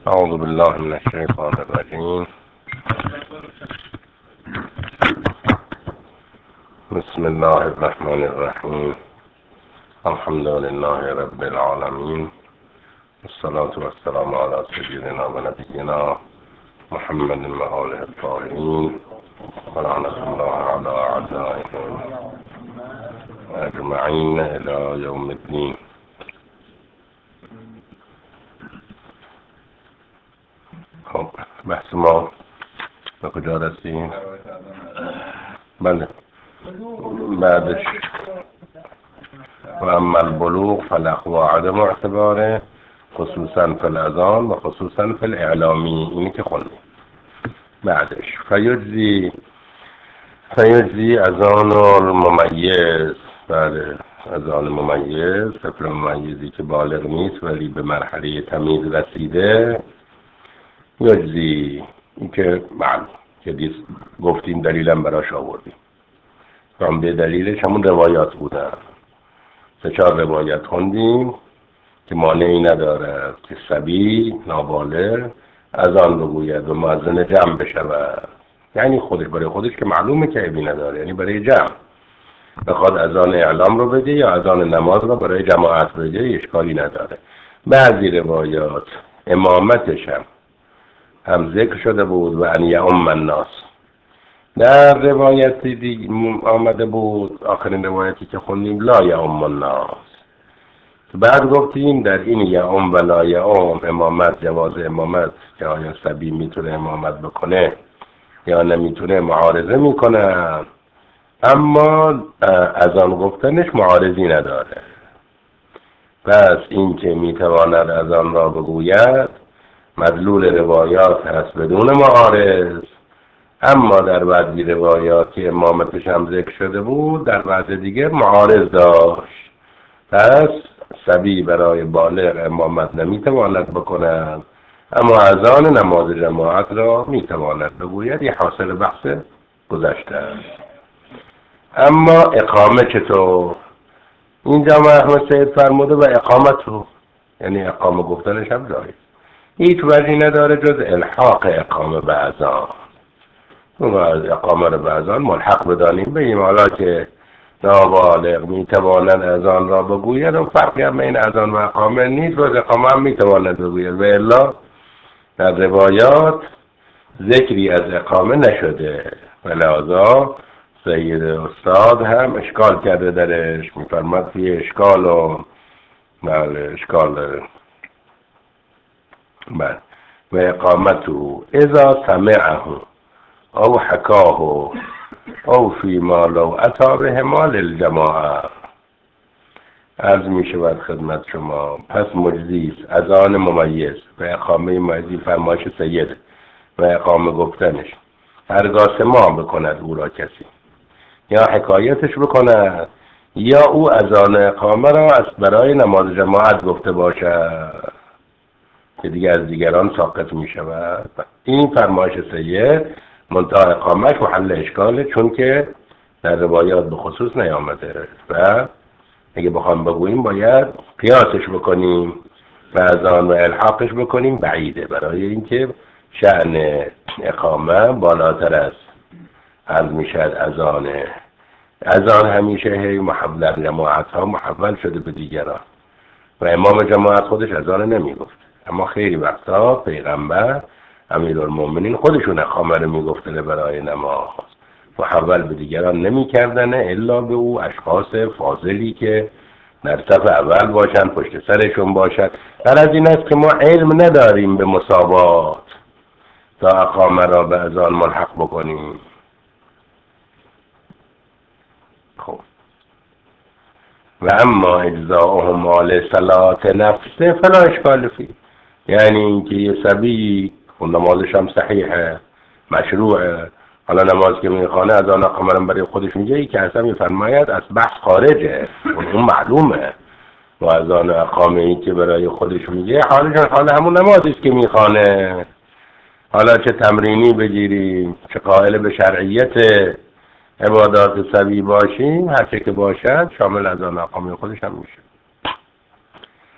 أعوذ بالله من الشيطان الرجيم. بسم الله الرحمن الرحيم. الحمد لله رب العالمين، والصلاة والسلام على سيدنا ونبينا محمد وآله الطاهرين، ولعنة الله على أعدائهم أجمعين إلى يوم الدين. خب بحث ما به کجا رسیم؟ بله، بعدش و اما البلوغ فالاخوا عدم اعتباره خصوصا فی الاذان و خصوصا فی الاعلامی، اینی که خوندیم. بعدش فیجزی اذان الممیز، بله اذان ممیز، طفل ممیزی که بالغ نیست ولی به مرحله تمیز رسیده، یجزی، این که معلوم که گفتیم دلیلم براش آوردیم. به دلیلش همون روایات بودن، 3-4 روایت خوندیم که مانعی نداره که صبی نابالغ اذان بگوید و مؤذن جمع بشود، یعنی خودش برای خودش که معلومه که عیبی نداره، یعنی برای جمع بخواد اذان اعلام رو بگه یا اذان نماز رو برای جماعت بگه اشکالی نداره. بعضی روایات امامتش هم ذکر شده بود و ان یؤم الناس. در روایتی دیگه آمده بود، آخرین روایتی که خوندیم، لا یؤم الناس. بعد گفتیم در این یؤم و لا یؤم امامت، جواز امامت که آیا صبی میتونه امامت بکنه یا نمیتونه معارضه میکنه، اما اذان گفتنش معارضی نداره. پس این که میتواند اذان را بگوید مدلول روایات هست بدون معارض، اما در بعضی روایات که امامتش هم ذکر شده بود در بعض دیگه معارض داشت. پس صبی برای بالغ امامت نمیتواند بکند، اما اذان نماز جماعت را میتواند بگوید. یه حاصل بحث گذشته است. اما اقامه چطور؟ اینجا احمد سید فرموده و اقامت رو، یعنی اقامه گفتنش هم جایز، هیچ وجهی نداره جز الحاق اقامه به اذان. اقامه رو به اذان ملحق بدانیم، بگیم حالا که نابالغ میتواند اذان را بگوید و فرقی هم بین اذان و اقامه نیست، و اقامه هم میتواند بگوید، و الا در روایات ذکری از اقامه نشده. ولذا سید استاد هم اشکال کرده درش، میفرماد توی اشکال و اشکال و اقامتو اذا سمعه او حکاه او فیما لو اتی بهما للجماعه. عرض می شود خدمت شما، پس مجزی است اذان ممیز و اقامه ممیزی، فرمایش سید و اقامه گفتنش هرگاه سماع بکند او را کسی، یا حکایتش بکند، یا او اذان اقامه را از برای نماز جماعت گفته باشد که دیگه از دیگران ساقط می شود. این فرمایش سید، منتها اقامهش محل اشکاله، چون که در روایات به خصوص نیامده و اگه بخوام بگوییم باید قیاسش بکنیم و اذان و الحاقش بکنیم بعیده، برای اینکه شأن اقامه بالاتر است. عرض می شد اذان همیشه در جماعت ها محول شده به دیگران و امام جماعت خودش اذان نمی گفت، اما خیلی وقتا پیغمبر امیرالمومنین خودشون اقامه رو می گفتن برای نماز، محول به دیگران نمی کردن الا به او اشخاص فاضلی که در صف اول باشن، پشت سرشون باشن. در از این است که ما علم نداریم به مساوات تا اقامه را به اذان ملحق بکنیم. خب و اما اجزاؤهما لصلاة نفسه فلا اشکال فیه، یعنی اینکه یه صبی اون نمازش هم صحیحه، مشروعه، حالا نماز که میخوانه اذان اقامه رو برای خودش میگه، ای که اصلا میفرماید از بحث خارجه، اون معلومه، و اذان اقامه ای که برای خودش میگه حال همون نمازی است که میخوانه. حالا چه تمرینی بگیریم، چه قائل به شرعیت عبادات صبی باشیم، هر چه که باشد شامل اذان اقامه خودش هم میشه.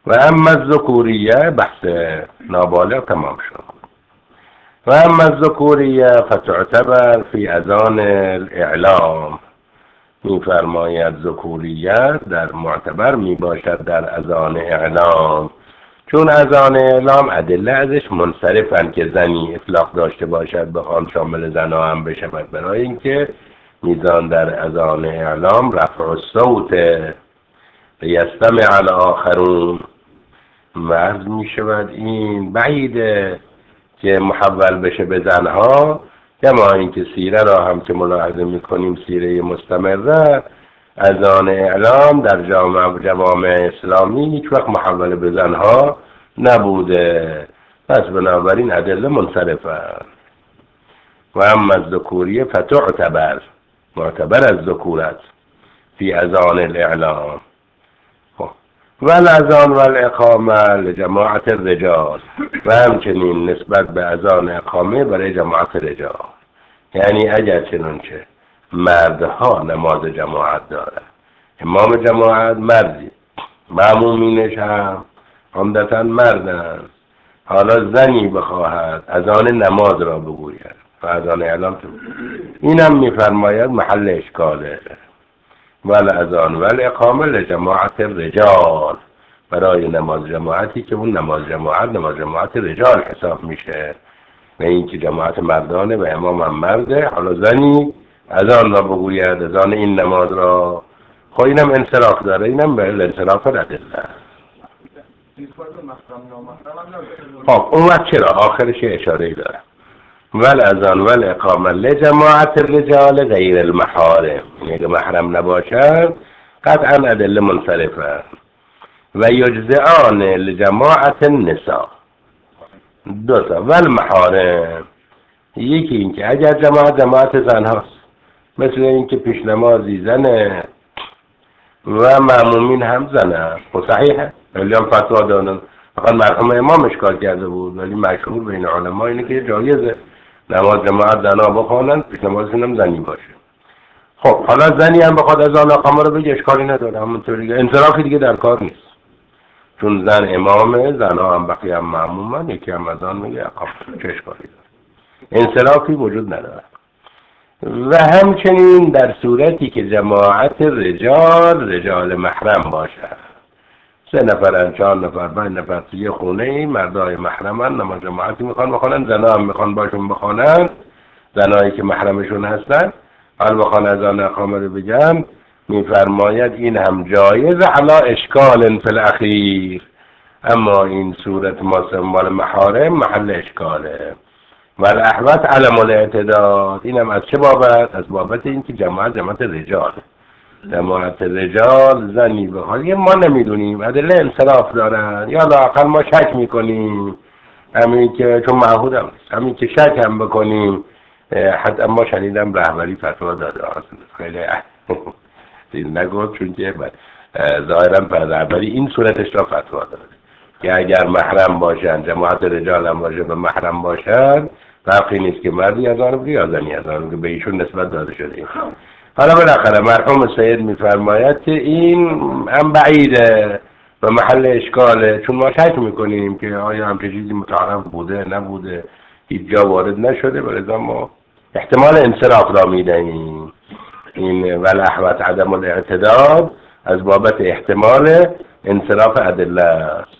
و اما الذکوریه بحث نابالغ تمام شد. و اما الذکوریه فتعتبر فی اذان الاعلام، میفرماید ذکوریت در معتبر می باشد در اذان اعلام، چون اذان اعلام ادله ازش منصرفن که زنی اطلاق داشته باشد بخوام شامل زنها هم بشود، برای اینکه میزان در اذان اعلام رفع الصوت لیستمع الاخرون مرز می شود. این بعیده که محول بشه به زنها، کما اینکه سیره را هم که ملاحظه میکنیم سیره مستمره، اذان اعلام در جوامع اسلامی هیچ وقت محول به زنها نبوده، پس بنابراین ادله منصرفه. و اما الذکوریه فتعتبر، معتبر از ذکورت فی اذان الاعلام. و الاذان و الاقامه لجماعت الرجال، و همچنین نسبت به اذان اقامه برای جماعت رجال، یعنی اگر چنانچه مردها نماز جماعت داره، امام جماعت مردی، مأمومینش هم عمدتاً مردن، حالا زنی بخواهد اذان نماز را بگوید و اذان اعلام تو، اینم میفرماید محل اشکاله. و الاذان و الاقامه لجماعت الرجال، برای نماز جماعتی که اون نماز جماعت رجال حساب میشه، نه اینکه جماعت مردانه و امام هم مرده، حالا زنی اذان را بگوید، اذان این نماز را. خب اینم انصراف داره، اینم به انصراف ردله. خب اون وقت چرا آخرش اشاره داره ول اذان ول اقامه لجماعت الرجال غیر المحارم، یعنی محرم نباشد قطعا ادله منصرفه. و یجزئان لجماعت النساء، دو تا. ول محارم، یکی اینکه اگر جماعت زن هاست، مثل اینکه پیش نمازی زنه و مأمومین هم زنه، خب صحیحه، ولی هم فتوا دادن. فقط مرحوم امام اشکال کرده بود، ولی مشهور بین علما اینه که جایزه نماز جماعت زنها بخوانند، پیش نمازشون هم زنی باشه. خب حالا زنی هم بخواد اذان اقامه رو بگه اشکالی نداره، همونطوری دیگه انصرافی دیگه در کار نیست، چون زن امامه، زنها هم بقیه هم مأمومن، یکی هم اذان میگه اقامه، چه اشکالی داره؟ انصرافی وجود نداره. و همچنین در صورتی که جماعت رجال محرم باشه، 3 نفرن، 4 نفر، 5 نفر توی یه خونه ای، مردای محرمن، نماز جماعتی میخوان بخونن، زنها هم میخوان باشون بخونن، زنهایی که محرمشون هستن، حال بخوان اذان اقامه رو بگن، میفرماید این هم جایز علا اشکال فی الاخیر، اما این صورت مال محارم محل اشکاله. و الاحوط علم الاعتداد، اینم از چه بابت؟ از بابت اینکه جماعت رجال، جماعت رجال زنی به حالی ما نمیدونیم، ادله انصراف دارن، یا لااقل ما شک میکنیم، همین که چون معهود هم نیست، همین که شک هم بکنیم. حتی ما شنیدم رهبری فتوا داده، خیلی چیز نگفت، چون که ظاهرا رهبری این صورتش را فتوا داده که اگر محرم باشن، جماعت رجال هم باشه و محرم باشن، فرقی نیست که مردی اذان بگه یا زنی اذان بگه، به ایشون نسبت داده شده. حالا بالاخره مرحوم سید میفرماید که این هم بعیده و محل اشکاله، چون ما شک میکنیم که آیا همچه چیزی متعارف بوده نبوده، هیچ جا وارد نشده، ولذا ما احتمال انصراف را میدهیم. این والاحوط عدم الاعتداد از بابت احتمال انصراف ادله است.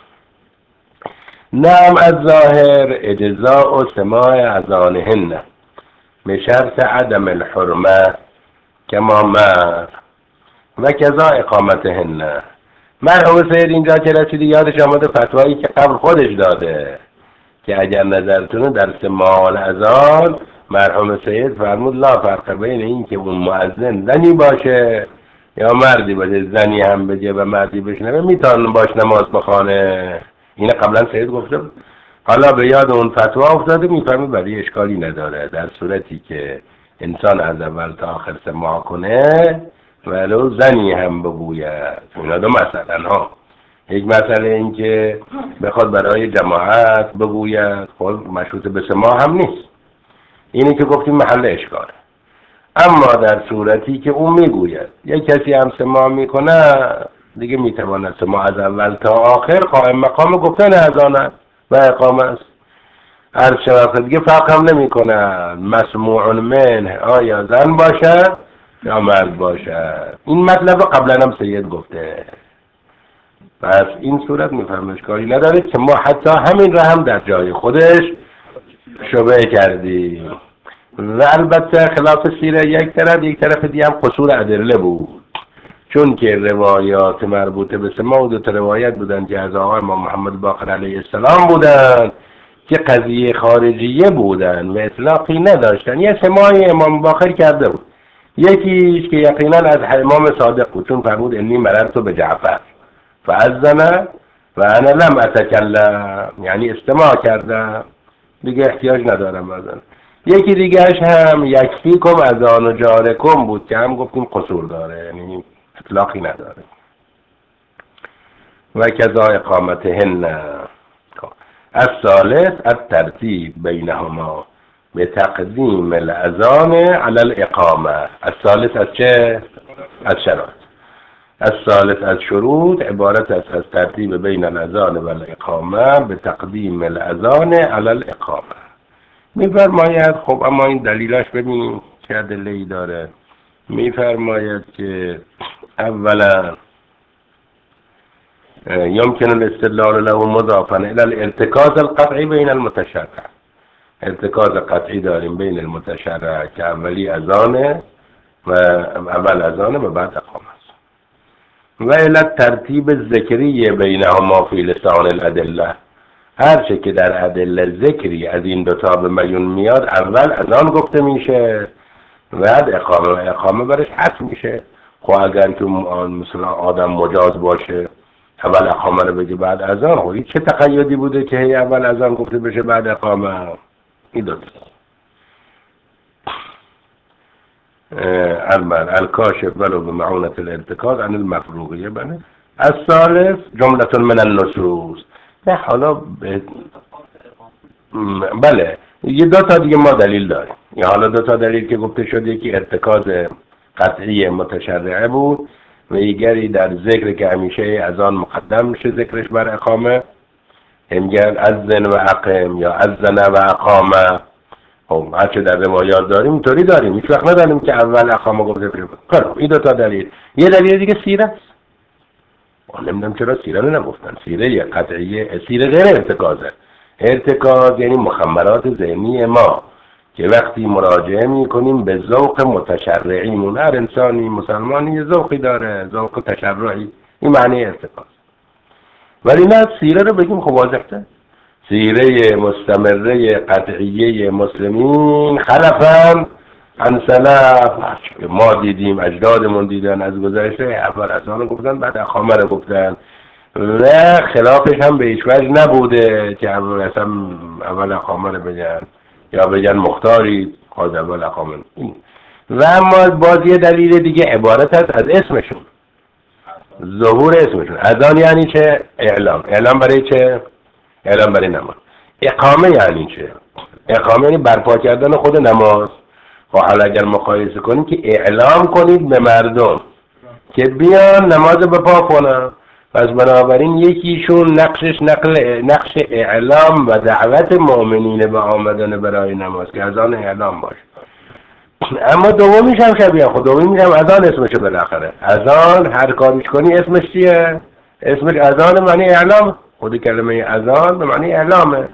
نعم از ظاهر اجزاء و سماع اذانهن بشرط عدم الحرمه کما مر و کذا اقامتهن. مرحوم سید اینجا که رسیدی یادش آمده فتوایی که قبل خودش داده که اگر نظرتونه در سماع الاذان، مرحوم سید فرمود لا فرق بین این که اون مؤذن زنی باشه یا مردی باشه، زنی هم بگه و مردی بشنوه میتونه باش نماز بخوانه. این قبلا سید گفته بود، حالا به یاد اون فتوا افتاده، میفهمه برای اشکالی نداره در صورتی که انسان از اول تا آخر سماع کنه ولو زنی هم بگوید. اینا دو مسئله ها، یک مسئله این که بخواد برای جماعت بگوید، خب مشروط به سماع هم نیست، اینی که گفتیم محل اشکاله. اما در صورتی که اون میگوید یک کسی هم سماع میکنه، دیگه میتواند ما از اول تا آخر قائم مقام گفتن اذان و اقامه است. هر شخص دیگه فرق هم نمی کنن مسموع منه آیا زن باشد یا مرد باشد. این مطلب رو قبلا هم سید گفته. پس این صورت میفهمش کاری نداره که ما حتی همین را هم در جای خودش شبه کردیم. و البته خلاف سیره یک طرف دیگه هم قصور ادله بود، چون که روایات مربوطه به سما و دو تا روایت بودن که از آقای امام محمد باقر علیه السلام بودن که قضیه خارجیه بودن و اطلاقی نداشتن. یه سماعی امام باقر کرده بود، یکیش که یقینا از امام صادق بود، چون فرمود انی مررت به جعفر فاذن و انا لم اتکلم، یعنی استماع کردم دیگه احتیاج ندارم اذن. یکی دیگهش هم یکفیکم اذان جارکم بود که هم گفتیم قصور داره، یعنی اطلاقی نداره. و کذا اقامتهن. الثالث الترتیب بینهما به تقدیم الاذان علی الاقامه. الثالث از چه؟ از شرط. الثالث از شروط عبارت است از ترتیب بین الاذان و الاقامه به تقدیم الاذان علی الاقامه. میفرماید خب اما این دلیلاش ببینیم چه ادله‌ای داره. میفرماید که اولا يمكن الاستدلال له مضافا الى الارتكاز القطعي بين المتشرع. ارتکاز قطعی داریم بین المتشرع که اولی اذانه و اول اذانه و بعد اقامه است. و الى الترتیب ذکری بینهما فی لسان الادله. هر چه که در ادله ذکری از این دوتا به میون میاد اول اذان گفته میشه بعد اقامه، و اقامه برش حذف میشه. خب اگر که مثلا آدم مجاز باشه اول اقامه رو بگه بعد اذان، خب چه تقییدی بوده که اول اذان گفته بشه بعد اقامه؟ این دوتا الکاشف ولو بمعونة الارتکاز عن المفروغیه. الثالث جملة من النصوص. نه حالا بله یه دو تا دیگه ما دلیل داریم. یا حالا دو تا دلیل که گفته شد، یکی ارتکاز قطعی متشرعه بود و دیگری در ذکر که همیشه اذان مقدم میشه ذکرش بر اقامه، میگن اذن و اقم یا اذن و اقامه. خب هرچه در روایات داریم اینطوری داریم، هیچ وقت نداریم که اول اقامه گفته بشه. خب این دو تا دلیل. یه دلیل دیگه سیره است. نمیدونم چرا سیره رو نگفتن. سیره قطعیه، سیره غیر ارتکازه. ارتکاز یعنی مخمرات ذهنی ما که وقتی مراجعه میکنیم به ذوق متشرعیمون، هر انسانی مسلمانی یه ذوقی داره، ذوق تشرعی، این معنی ارتکاز. ولی نه سیره رو بگیم خب واضحه. سیره مستمره قطعیه مسلمین خلفاً عن سلف، ما دیدیم اجدادمون دیدن از گذشته اول اذان گفتن بعد اقامه رو گفتن و خلافش هم به هیچ وجه نبوده که اول اقامه رو بگن یا بگن مختاری خواهد اول اقامه. و اما باز یه دلیل دیگه عبارت است از اسمشون، ظهور اسمشون. اذان یعنی چه؟ اعلام. اعلام برای چه؟ اعلام برای نماز. اقامه یعنی چه؟ اقامه یعنی برپا کردن خود نماز. خب حالا اگر مقایسه کنیم که اعلام کنید به مردم که بیان نماز به پا کنن، پس بنابراین یکیشون نقش اعلام و دعوت مؤمنین به آمدن برای نماز که اذان اعلام باشه. اما دومیش هم شبیه خود، دومیش هم اذان اسمشه. بالاخره اذان هر کاریش کنی اسمش چیه؟ اسمش اذان معنی اعلام. خود کلمه اذان به معنی اعلامه.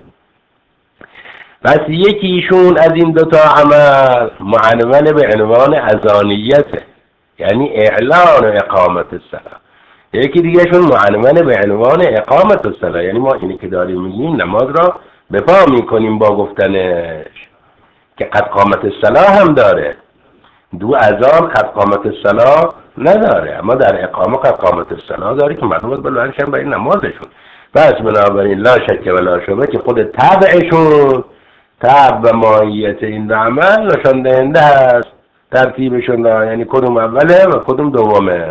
پس یکیشون از این دوتا عمل معنون به عنوان اذانیته، یعنی اعلان و اقامت الصلاة. یکی دیگهشون معنون به عنوان اقامت الصلاة، یعنی ما اینی که داریم میگیم نماز را به پا میکنیم با گفتنش، که قد قامت الصلاة هم داره. دو اذان قد قامت الصلاة نداره، اما در اقامه قد قامت الصلاة داره که مردم بلندشن برای نمازشون. پس بنابراین لا شک و لا شبه که خود تبعشون، تبع و ماهیت این عمل نشان دهنده است ترتیبشون را، یعنی کدوم اوله و کدوم دومه.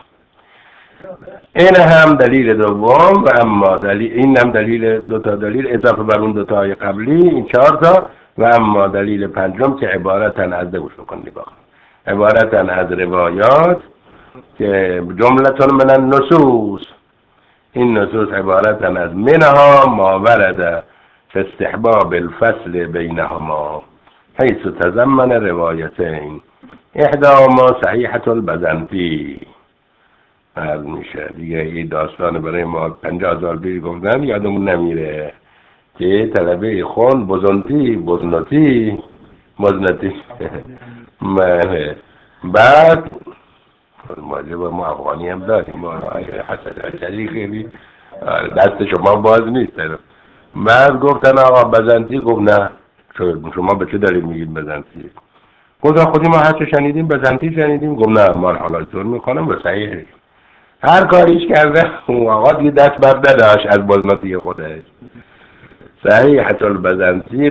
این هم دلیل دوم. و اما دلیل این هم دلیل دوتا دلیل اضافه بر اون دوتای قبلی، این 4 تا. و اما دلیل پنجم که عبارتن از عبارتن از روایات که جملتون من النصوص، این نصوص عبارتن از منها ما ورد فی استحباب الفصل بینهما حیث تضمن روایتین احداهما صحیحة البزنطی. عرض میشه دیگه این داستان برای ما 50 سال پیش گفتن یادمون نمیره که طلبه خون بزنطی بعد ما افغانی هم داریم، ما حسن عجلی خیلی دست شما باز نیست. بعد گفتن آقا بزنطی، گفت نه شما به چه دلیل میگید بزنطی؟ گفتن خودی ما هرچه شنیدیم بزنطی شنیدیم. گفت نه من حالا طور میکنم و صحیحه. هر کاریش کرده اون آقا دیگه دست بر نداشت از بزنطی خودش. صحیحة البزنطی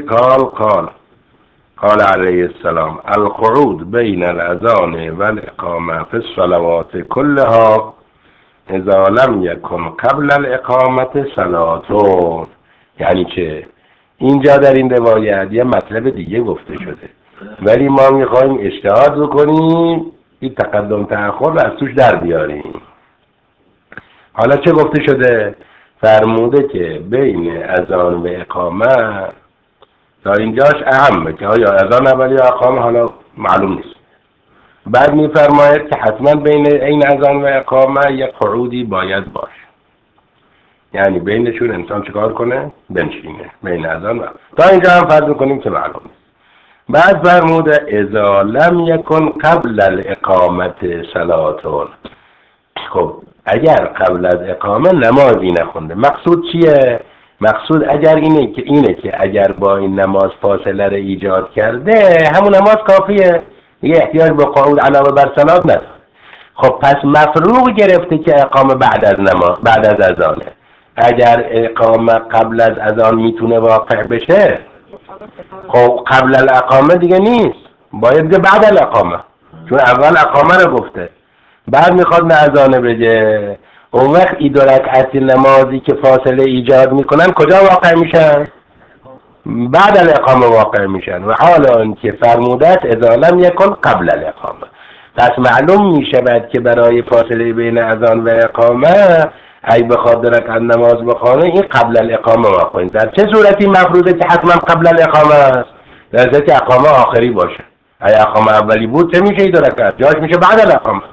قال علیه السلام القعود بین الاذان والاقامه فی الصلوات كلها اذا لم یکن قبل الاقامه صلاتون. یعنی چه؟ اینجا در این روایت یه مطلب دیگه گفته شده، ولی ما میخوایم اجتهاد بکنیم این تقدم تأخر رو از توش در بیاریم. حالا چه گفته شده؟ فرموده که بین اذان و اقامه تا اینجاش اهمه که آیا اذان اول یا اقامه، حالا معلوم نیست. بعد میفرماید که حتما بین این اذان و اقامه یک قعودی باید باشه، یعنی بینشون انسان چیکار کنه؟ بنشینه بین اذان و تا اینجا هم فرض میکنیم که معلوم نیست. بعد فرموده اذا لم یکن قبل الاقامت صلاتون. خب اگر قبل از اقامه نمازی نخونده، مقصود چیه؟ مقصود اگر اینه که اگر با این نماز فاصله رو ایجاد کرده همون نماز کافیه، دیگه احتیاج به قعود علاوه بر صلات نداره. خب پس مفروغ گرفته که اقامه بعد از اذانه. اگر اقامه قبل از اذان میتونه واقع بشه، خب قبل الاقامه دیگه نیست، باید دیگه بعد الاقامه، چون اول اقامه رو گفته بعد میخواد نه اذانه بگه. اون وقت این دو رکعت نمازی که فاصله ایجاد میکنن کجا واقع میشن؟ بعد الاقامه واقع میشن. و حالا که فرمودت اذا لم یکن قبل الاقامه، پس معلوم میشود که برای فاصله بین اذان و اقامه ای بخواد رکعت نماز بخونه این قبل الاقامه واقع. در چه صورتی مفروضه که حتما قبل الاقامه است؟ در صورتی اقامه آخری باشه. ای اقامه اولی بود چه میشه؟ این دو رکعت جاش میشه بعد الاقامه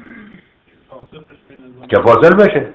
که فاصل بشه.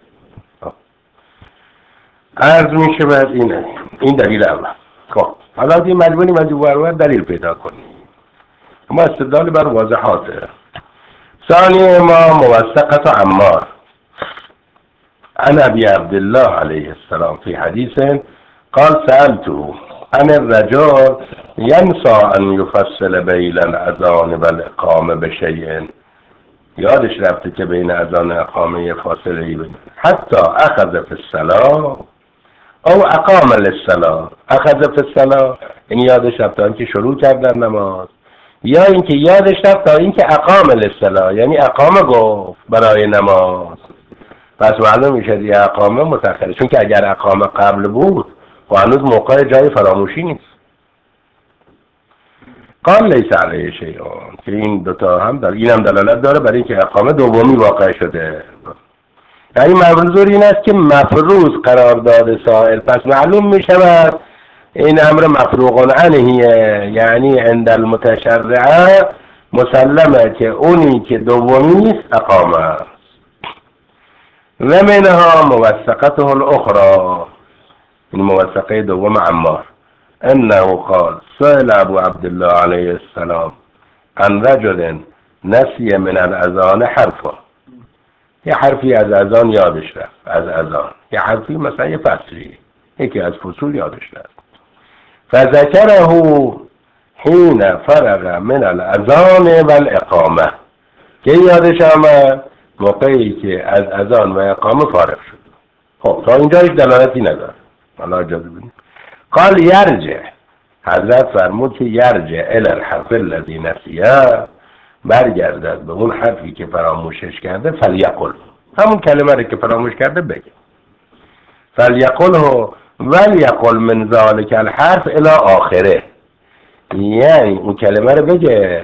عرض میشه بعد این دلیل اول. خب حالا دیگه مجبوریم از این دلیل پیدا کنیم، اما استدلال بر واضحاته. ثانی ما موثقة عمار عن ابي عبد الله عليه السلام في حديث قال سألته عن الرجل ينسى ان يفصل بين الاذان والاقامه بشيء. یادش رفته که بین اذان و اقامه فاصله ای بین، حتی اخذ فی الصلاة او اقام للصلاة. اخذ فی الصلاة یعنی یادش رفته که شروع کردن نماز، یا اینکه یادش رفت تا اینکه اقام للصلاة یعنی اقامه گفت برای نماز. پس معلوم میشه دیگه اقامه متأخره، چون که اگر اقامه قبل بود و هنوز موقع جای فراموشی نیست. قال لیس علیه شیئون، که این دوتا هم داره، این هم دلالت داره برای اینکه اقامه دومی واقع شده. یعنی منظور این است که مفروض قرار داده سائل، پس معلوم می شود این امر مفروغ عنه، یعنی عند المتشرع مسلمه که اونی که دومی است اقامه است. و منها موثقته الاخرى، این موثقه دوم عمار، انه قال سئل ابو عبد الله علیه السلام عن رجل نسی من الاذان حرفا. یه حرفی از اذان یادش رفت، از اذان یه حرفی مثلا یه فصلی یکی از فصول یادش رفت. فذکره حین فرغ من الاذان والاقامه، که یادش آمد موقعی که از اذان و اقامه فارغ شد. خب تا اینجا هیچ دلالتی نداره. حالا اجازه بدید. قال یرجع، حضرت فرمود که یرجع الی الحرف الذی نسیه، برگردد به اون حرفی که فراموشش کرده. فلیقل، همون کلمه رو که فراموش کرده بگه. فلیقله ولیقل من ذلک الحرف الی آخره، یعنی اون کلمه رو بگه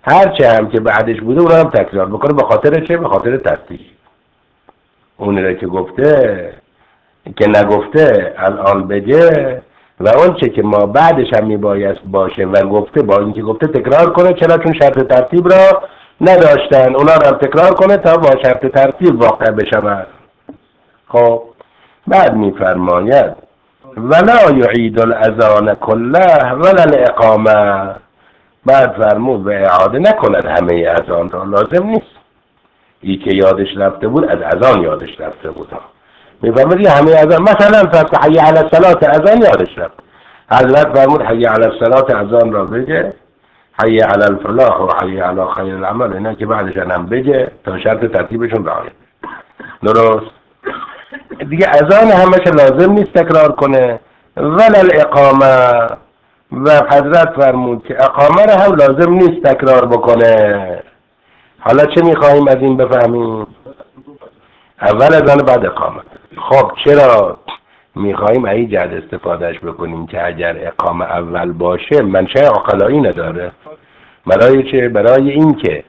هر چه هم که بعدش بوده اون هم تکرار بکنه. به خاطر چه؟ به خاطر ترتیب. اونی را که گفته که نگفته الان بگه و اون چه که ما بعدش هم میبایست باشه و گفته با اینکه گفته تکرار کنه. چرا؟ چون شرط ترتیب را نداشتن، اونا را هم تکرار کنه تا با شرط ترتیب واقع بشود. خب بعد میفرماید ولا یعید الاذان کله ولا الاقامه. بعد فرمود و اعاده نکند همه اذان را، لازم نیست. ای که یادش رفته بود از اذان یادش رفته بود. میفرمود همه اذان، مثلا فرض حی علی الصلاه اذان یادش رفت، حضرت فرمود حی علی الصلاه اذان را بگه، حی علی الفلاح و حی علی خیر العمل اینا که بعدش هم بگه تا شرط ترتیبشون رعایت. درست؟ دیگه اذان همش لازم نیست تکرار کنه. ولا الاقامه، و حضرت فرمود که اقامه را هم لازم نیست تکرار بکنه. حالا چه میخواهیم از این بفهمیم؟ اول اذان بعد اقامه. خب چرا میخواهیم این جهت استفادهش بکنیم که اگر اقامه اول باشه منشأ عقلایی نداره؟ برای چه؟ برای این که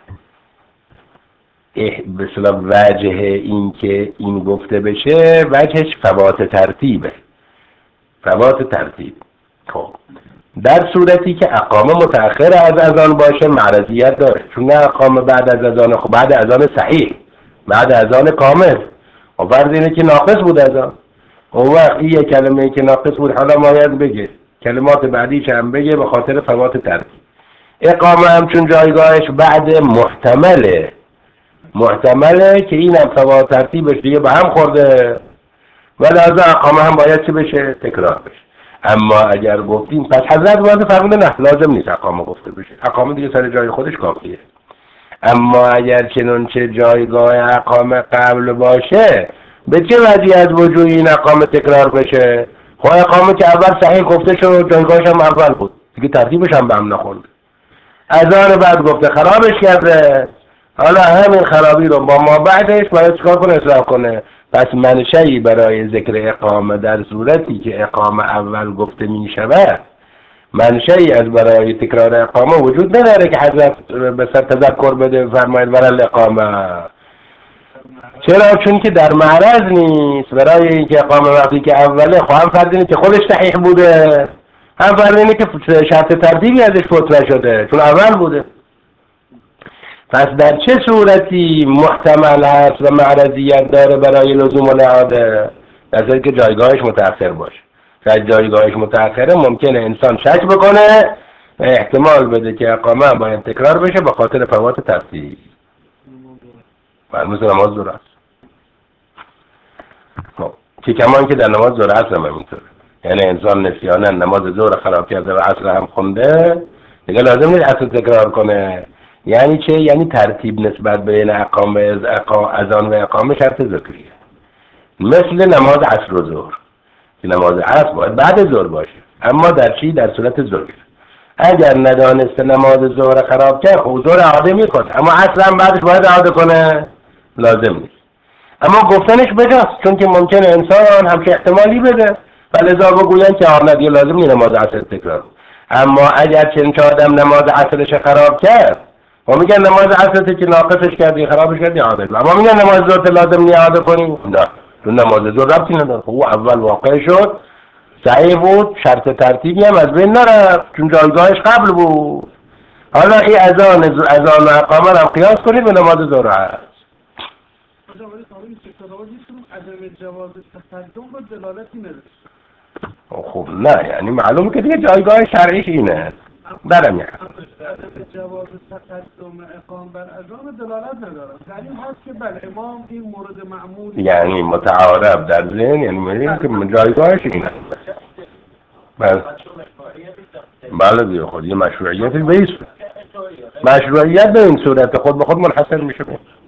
به اصطلاح وجه این که این گفته بشه وجهش فوات ترتیبه. فوات ترتیب. خب در صورتی که اقامه متأخر از اذان باشه معرضیت داره، چون نه اقامه بعد از اذان، خب بعد اذان صحیح، بعد اذان کامل، و فرض اینه که ناقص بود اذان. اون وقت این یک کلمه که ناقص بود حالا باید بگه، کلمات بعدیش هم بگه به خاطر فوات ترتیب. اقامه هم چون جایگاهش بعد محتمله که این هم فوات ترتیبش دیگه به هم خورده و لازم اقامه هم باید چه بشه؟ تکرار بشه. اما اگر گفتیم پس حضرت وارد فرموده نه لازم نیست اقامه گفته بشه، اقامه دیگه سر جای خودش کافیه. اما اگر چنانچه جایگاه اقامه قبل باشه به چه وجهی از وجود این اقامه تکرار بشه؟ خب اقامه که اول صحیح گفته شد جایگاهش هم اول بود دیگه ترتیبش هم به هم نخورد. اذان بعد گفته خرابش کرده، حالا همین خرابی رو با ما بعدش باید چیکار کنه؟ اصلاح کنه. پس منشأی برای ذکر اقامه در صورتی که اقامه اول گفته می شود، منشأی از برای تکرار اقامه وجود نداره که حضرت به سر تذکر بده فرماید ولل اقامه. چرا؟ چون که در معرض نیست. برای اینکه اقامه وقتی که اوله خب هم فرض اینه که خودش صحیح بوده، هم فرض اینه که شرط ترتیبی ازش فوت نشده چون اول بوده. پس در چه صورتی محتمل هست و معرضیت داره برای لزوم الاعاده؟ در صورتی که جایگاهش متأخر باشه. شاید جایگاهش متأخره ممکنه انسان شک بکنه و احتمال بده که اقامه باید تکرار بشه به خاطر فوات ترتیب. مثل نماز ظهر است. خب که کمان که در نماز ظهر عصر هم اینطوره، یعنی انسان نسیاناً نماز ظهر خراب کرده و عصر هم خونده دیگه لازم نیست عصر تکرار کنه. یعنی چه؟ یعنی ترتیب نسبت بین اذان و اقامه شرط ذکریه. مثل نماز عصر و ظهر که نماز عصر باید بعد ظهر باشه، اما در چی؟ در صورت ظهر. اگر ندانسته نماز ظهر خراب کرد خب ظهر اعاده میکنه، اما عصر هم بعدش باید اعاده کنه؟ لازم نیست. اما گفتنش بجاست، چون که ممکنه انسان همچه احتمالی بده و لذا بگوین که آمدی لازم نیست نماز عصر تکرار. اما اگر چنین آدم نماز عصرش خراب کرد و میگن نماز عصرت که ناقصش کردی خرابش کردی اعاده کن، اما میگن نماز ظهر لازم نیست اعاده کنی؟ نه، چون نماز ظهر ربطی نداره. او اول واقع شد صحیح بود، شرط ترتیبی هم از بین نرفت چون جایگاهش قبل بود. حالا این اذان و اقامه رو قیاس کنید به نماز ظهر هست. عدم جواز تقدم با دلالتی نداره. خب نه، یعنی معلومه که دیگه جایگاه شرعیش اینه. برم یعنی عدم جواز تقدم اقام بر اذان دلالت نداره. دلیل هست که بله امام این مورد معمول یعنی متعارف در ذهن، یعنی میگیم که جایگاهش اینه. بله دیگه خود یه مشروعیت به این صورت، مشروعیت به این صورت خود به خود منحصر میشه.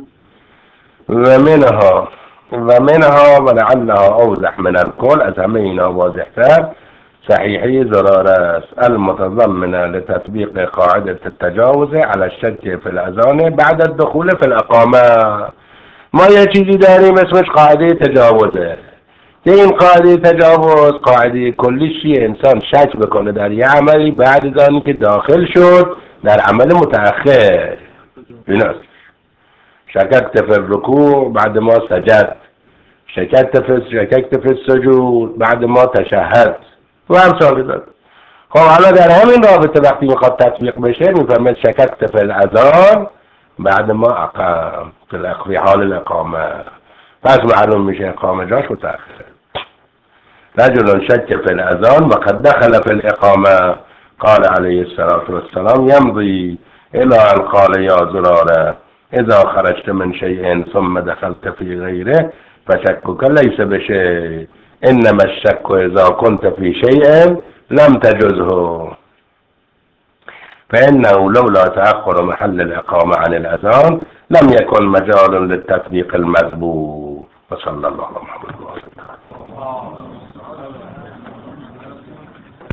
و منها ولعلها اوضح من الكل، از همه اینا واضح‌تر صحیحه ضرار است المتضمنه لتطبیق قاعده التجاوز على الشك في الاذان بعد الدخول في الاقامه. ما یه چیزی داریم اسمش قاعده تجاوزه این قاعده تجاوز قاعده کلیشی انسان شک بکنه در یه عملی بعد از آنی که داخل شد در عمل متأخر. ایناست شککت فی الرکوع بعد ما سجد، شککت فی السجود بعد ما تشهد و امثال ذلک. خب حالا در همین رابطه وقتی میخواد تطبیق بشه میفرماید شککت فی الاذان بعد ما اقام فی حال الاقامه، پس معلوم میشه اقامه جاش متأخره. رجل شک فی الاذان وقد دخل فی الاقامه قال علیه الصلاة والسلام یمضی الى ان قال یا زراره اذا خرجت من شیء ثم دخلت فی غیره فشکک لیس بشیء انما الشک اذا كنت فی شیء لم تجزه فإنه لولا تأخر محل الإقامة عن الأذان لم يكن مجال للتطبيق المذبوح. وصلى الله على محمد.